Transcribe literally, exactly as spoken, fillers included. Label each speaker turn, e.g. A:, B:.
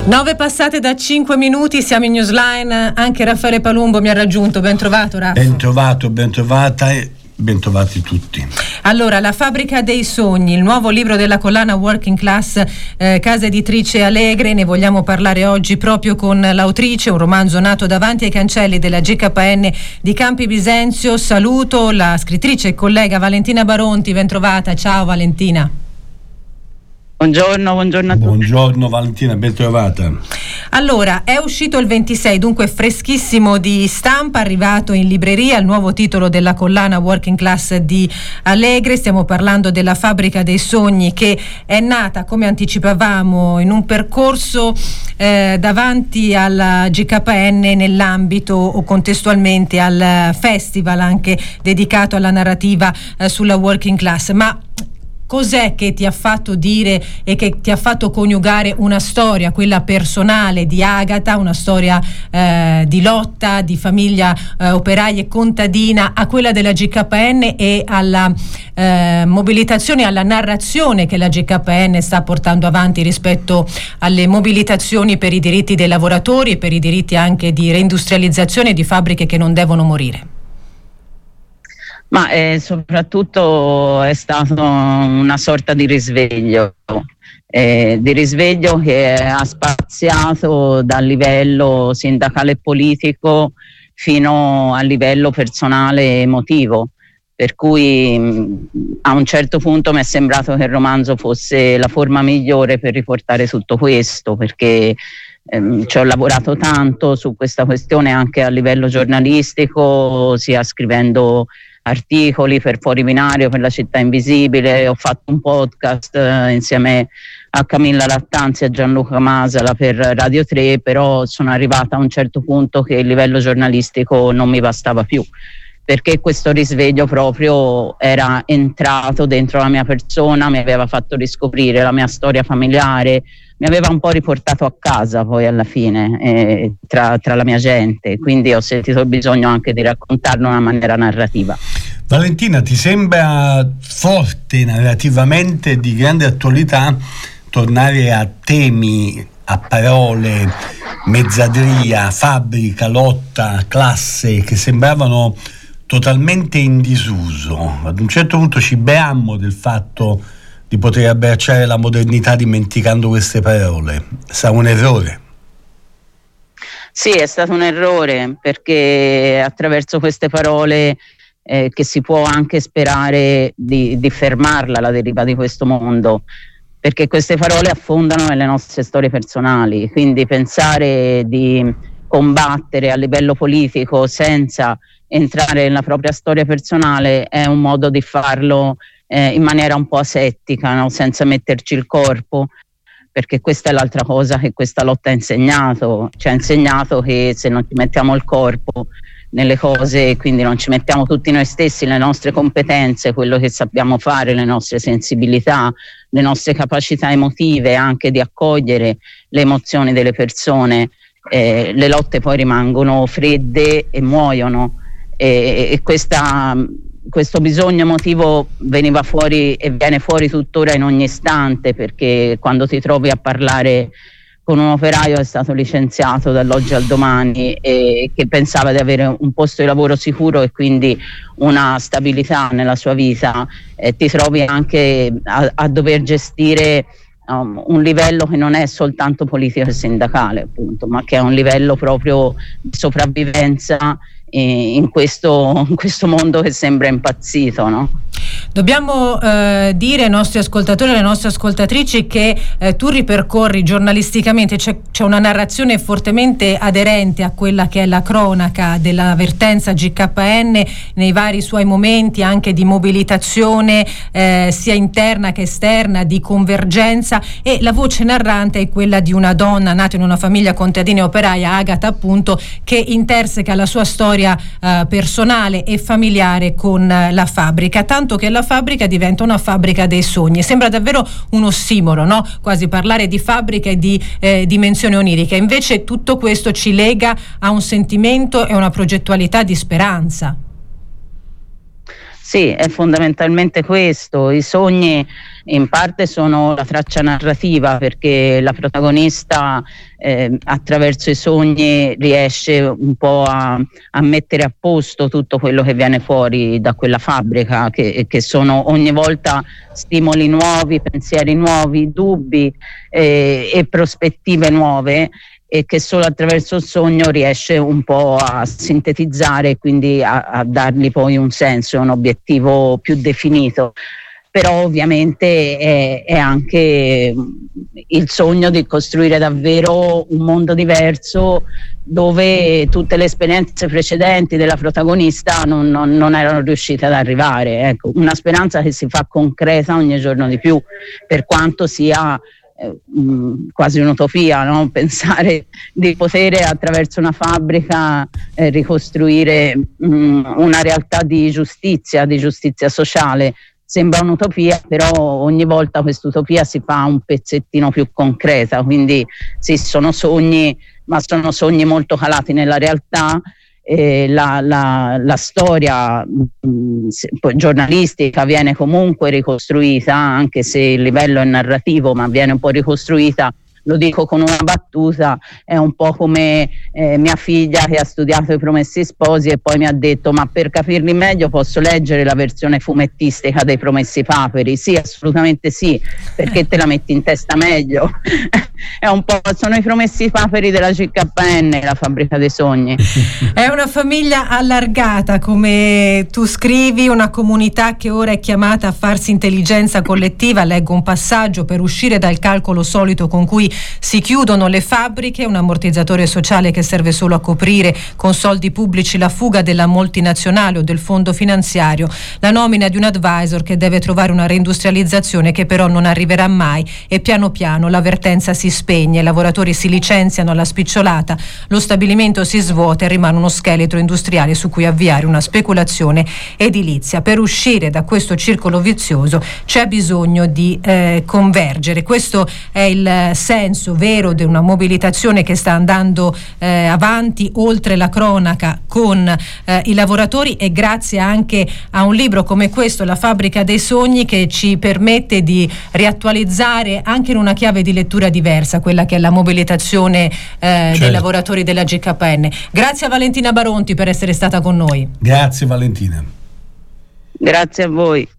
A: nove passate da cinque minuti, siamo in Newsline, anche Raffaele Palumbo mi ha raggiunto, ben trovato Raffa.
B: Ben trovato, ben trovata e ben trovati tutti.
A: Allora, La fabbrica dei sogni, il nuovo libro della collana Working Class, eh, casa editrice Alegre, ne vogliamo parlare oggi proprio con l'autrice, un romanzo nato davanti ai cancelli della G K N di Campi Bisenzio. Saluto la scrittrice e collega Valentina Baronti, ben trovata, ciao Valentina.
C: Buongiorno, buongiorno a tutti.
B: Buongiorno Valentina, ben trovata.
A: Allora, è uscito il ventisei, dunque freschissimo di stampa, arrivato in libreria il nuovo titolo della collana Working Class di Alegre. Stiamo parlando della fabbrica dei sogni, che è nata, come anticipavamo, in un percorso eh, davanti alla G K N nell'ambito o contestualmente al festival anche dedicato alla narrativa eh, sulla working class. Ma cos'è che ti ha fatto dire e che ti ha fatto coniugare una storia, quella personale di Agata, una storia eh, di lotta, di famiglia eh, operaia e contadina, a quella della G K N e alla eh, mobilitazione, alla narrazione che la G K N sta portando avanti rispetto alle mobilitazioni per i diritti dei lavoratori e per i diritti anche di reindustrializzazione di fabbriche che non devono morire?
C: Ma eh, soprattutto è stato una sorta di risveglio, eh, di risveglio che ha spaziato dal livello sindacale e politico fino al livello personale e emotivo, per cui mh, a un certo punto mi è sembrato che il romanzo fosse la forma migliore per riportare tutto questo, perché ehm, ci ho lavorato tanto su questa questione anche a livello giornalistico, sia scrivendo articoli per Fuori Binario, per La città invisibile, ho fatto un podcast eh, insieme a Camilla Lattanzi e a Gianluca Masala per Radio tre, però sono arrivata a un certo punto che il livello giornalistico non mi bastava più, perché questo risveglio proprio era entrato dentro la mia persona, mi aveva fatto riscoprire la mia storia familiare, mi aveva un po' riportato a casa poi alla fine eh, tra, tra la mia gente, quindi ho sentito il bisogno anche di raccontarlo in una maniera narrativa.
B: Valentina, ti sembra forte narrativamente, di grande attualità, tornare a temi, a parole, mezzadria, fabbrica, lotta, classe, che sembravano totalmente in disuso? Ad un certo punto ci beammo del fatto di poter abbracciare la modernità dimenticando queste parole. Sarà un errore?
C: Sì, è stato un errore, perché attraverso queste parole eh, che si può anche sperare di, di fermarla la deriva di questo mondo, perché queste parole affondano nelle nostre storie personali, quindi pensare di combattere a livello politico senza entrare nella propria storia personale è un modo di farlo eh, in maniera un po' asettica, no? Senza metterci il corpo, perché questa è l'altra cosa che questa lotta ha insegnato, ci ha insegnato che se non ci mettiamo il corpo nelle cose, quindi non ci mettiamo tutti noi stessi, le nostre competenze, quello che sappiamo fare, le nostre sensibilità, le nostre capacità emotive anche di accogliere le emozioni delle persone, eh, le lotte poi rimangono fredde e muoiono. E, e questa, questo bisogno emotivo veniva fuori e viene fuori tuttora in ogni istante, perché quando ti trovi a parlare con un operaio che è stato licenziato dall'oggi al domani e che pensava di avere un posto di lavoro sicuro e quindi una stabilità nella sua vita, eh, ti trovi anche a, a dover gestire um, un livello che non è soltanto politico e sindacale, appunto, ma che è un livello proprio di sopravvivenza in questo, in questo mondo che sembra impazzito, no?
A: Dobbiamo eh, dire ai nostri ascoltatori e alle nostre ascoltatrici che eh, tu ripercorri giornalisticamente, c'è, c'è una narrazione fortemente aderente a quella che è la cronaca della vertenza G K N nei vari suoi momenti anche di mobilitazione eh, sia interna che esterna, di convergenza, e la voce narrante è quella di una donna nata in una famiglia contadina e operaia, Agata appunto, che interseca la sua storia eh, personale e familiare con eh, la fabbrica, tanto che la fabbrica diventa una fabbrica dei sogni. Sembra davvero un ossimoro, no? Quasi parlare di fabbrica e di eh, dimensione onirica. Invece tutto questo ci lega a un sentimento e una progettualità di speranza.
C: Sì, è fondamentalmente questo. I sogni in parte sono la traccia narrativa, perché la protagonista eh, attraverso i sogni riesce un po' a, a mettere a posto tutto quello che viene fuori da quella fabbrica, che, che sono ogni volta stimoli nuovi, pensieri nuovi, dubbi eh, e prospettive nuove, e che solo attraverso il sogno riesce un po' a sintetizzare e quindi a, a dargli poi un senso, un obiettivo più definito. Però ovviamente è, è anche il sogno di costruire davvero un mondo diverso, dove tutte le esperienze precedenti della protagonista non, non, non erano riuscite ad arrivare. Ecco, una speranza che si fa concreta ogni giorno di più, per quanto sia Mm, quasi un'utopia, no? Pensare di poter attraverso una fabbrica eh, ricostruire mm, una realtà di giustizia, di giustizia sociale. Sembra un'utopia, però ogni volta quest'utopia si fa un pezzettino più concreta, quindi sì, sono sogni, ma sono sogni molto calati nella realtà. Eh, la, la, la storia mh, se, giornalistica viene comunque ricostruita, anche se il livello è narrativo, ma viene un po' ricostruita. Lo dico con una battuta, è un po' come eh, mia figlia che ha studiato I Promessi Sposi e poi mi ha detto: ma per capirli meglio posso leggere la versione fumettistica dei Promessi Paperi? Sì, assolutamente sì, perché te la metti in testa meglio. È un po', sono i Promessi Paperi della G K N, la fabbrica dei sogni.
A: È una famiglia allargata, come tu scrivi, una comunità che ora è chiamata a farsi intelligenza collettiva. Leggo un passaggio: per uscire dal calcolo solito con cui si chiudono le fabbriche, un ammortizzatore sociale che serve solo a coprire con soldi pubblici la fuga della multinazionale o del fondo finanziario, la nomina di un advisor che deve trovare una reindustrializzazione che però non arriverà mai, e piano piano la vertenza si spegne, i lavoratori si licenziano alla spicciolata, lo stabilimento si svuota e rimane uno scheletro industriale su cui avviare una speculazione edilizia. Per uscire da questo circolo vizioso c'è bisogno di eh, convergere. Questo è il senso vero di una mobilitazione che sta andando eh, avanti oltre la cronaca con eh, i lavoratori, e grazie anche a un libro come questo, La fabbrica dei sogni, che ci permette di riattualizzare anche in una chiave di lettura diversa quella che è la mobilitazione eh, certo. dei lavoratori della G K N. Grazie a Valentina Baronti per essere stata con noi.
B: Grazie Valentina.
C: Grazie a voi.